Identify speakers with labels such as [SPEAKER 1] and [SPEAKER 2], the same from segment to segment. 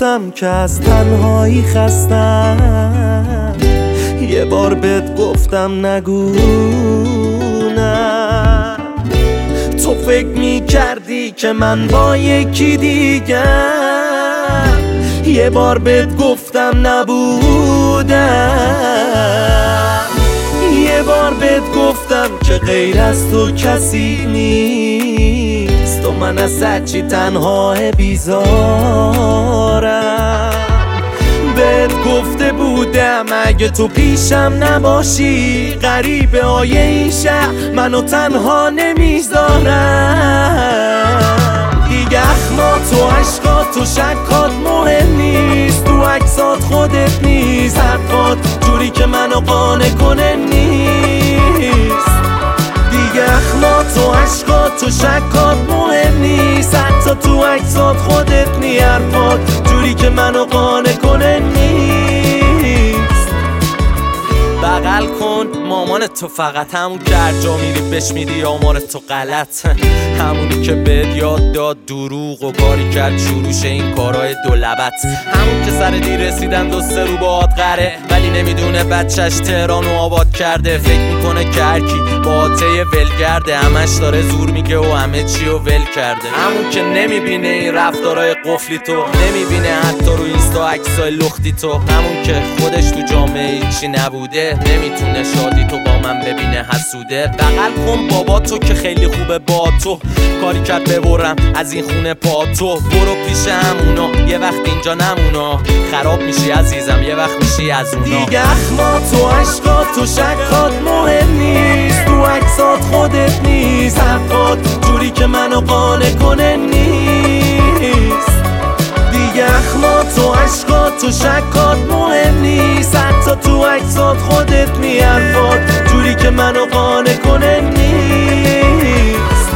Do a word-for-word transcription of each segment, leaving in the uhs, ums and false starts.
[SPEAKER 1] گفتم که از تنهایی خستم، یه بار بهت گفتم نگو نه. تو فکر می کردی که من با یکی دیگه، یه بار بهت گفتم نبودم. یه بار بهت گفتم که غیر از تو کسی نیست، و من از هرچی تنها بیزارم. بهت گفته بودم اگه تو پیشم نباشی، غریبه های این شهر منو تنها نمیذارم. دیگه اخمات و عشقات و شکات مهم نیست، تو عکسات خودت نیست، حرفات جوری که منو قانع کنه نیست. دیگه اخمات و عشقات و شکات مهم نیست، حتی تو عکسات خودت نی، حرفات جوری که منو قانع کنه نیست. بغل کن مامان تو، فقط همون که هر جا میری بهش میدی آمار تو غلط، همونی که بهت یاد داد دروغ و کاری کرد شروعش این کارهای دو لبت، همون که سر دیر رسیدن دو سه رو باهات قره، ولی نمیدونه بچهش تهرانو آباد کرده. فکر میکنه که هرکی با آته ول کرده، همش داره زور میگه و همه چی رو ول کرده. همون که نمیبینه این رفتارهای قفلی تو، نمیبینه حتی رو اینستا عکسای لختی تو، همون که خودش تو جامعه هیچی نبوده، نمیتونه شادی تو با من ببینه حسوده. بغل کن بابا تو که خیلی خوبه با تو، کاری کرد ببرم از این خونه پا تو. برو پیش همونا یه وقت اینجا نمونا، خراب میشی عزیزم یه وقت میشی از اونا. دیگه اخمات و عشقات و شکات مهم نیست، تو عکسات خودت نیست، حرفات جوری که منو قانع کنه نیست. دیگه اخمات و عشقات و شکات مهم نیست، حتی تو عکسات خودت نی، حرفات جوری که منو قانع کنه نیست.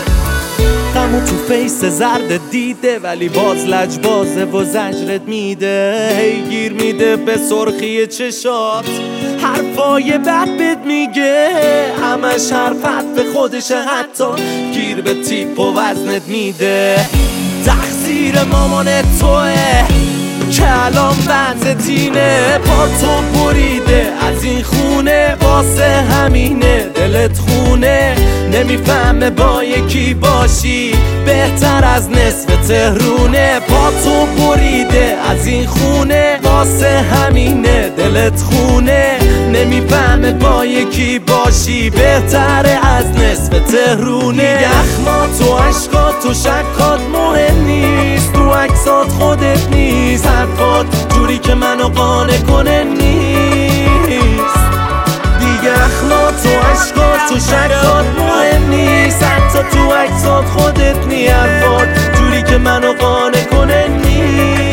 [SPEAKER 1] غمو تو فیس زرد دیده، ولی باز لجبازه و زجرت میده، هی گیر میده به سرخی چشات، حرفای بد بد میگه، همش حرفت به خودشه، حتی گیر به تیپ و وزنت میده. تقصیر مامان توه که الان وضعت اینه، پا تو بریده از این خونه، واسه همینه دلت خونه، نمیفهمه با یکی باشی بهتر از نصف تهرونه. پا تو بریده از این خونه، واسه همینه دلت خونه، نمیفهمه با یکی باشی بهتر از نصف تهرونه. دیگه اخمات و عشقات و شکات مهم نیست، تو عکسات خودت نیست، حرفات جوری که منو قانع کنه نیست. دیگه اخمات و عشقات و شکات مهم نیست، حتی تو عکسات خودت نی، حرفات جوری که منو قانع کنه نیست.